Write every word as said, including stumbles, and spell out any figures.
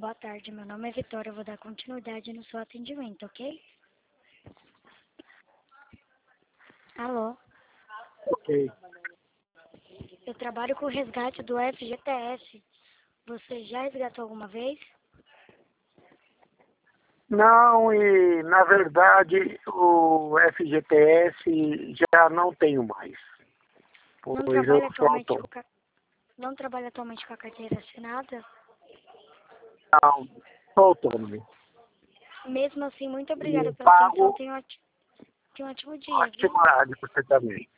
Boa tarde, meu nome é Vitória, eu vou dar continuidade no seu atendimento, ok? Alô? Ok. Eu trabalho com o resgate do F G T S. Você já resgatou alguma vez? Não, e na verdade o F G T S já não tenho mais. Não Pois eu trabalha sou atualmente com autônomo. ca... Não trabalha atualmente com a carteira assinada? Não, sou autônomo. Mesmo assim, muito obrigada E pela atenção. pago Tenha um ótimo, tenha um ótimo dia, viu? ótimo horário para você também.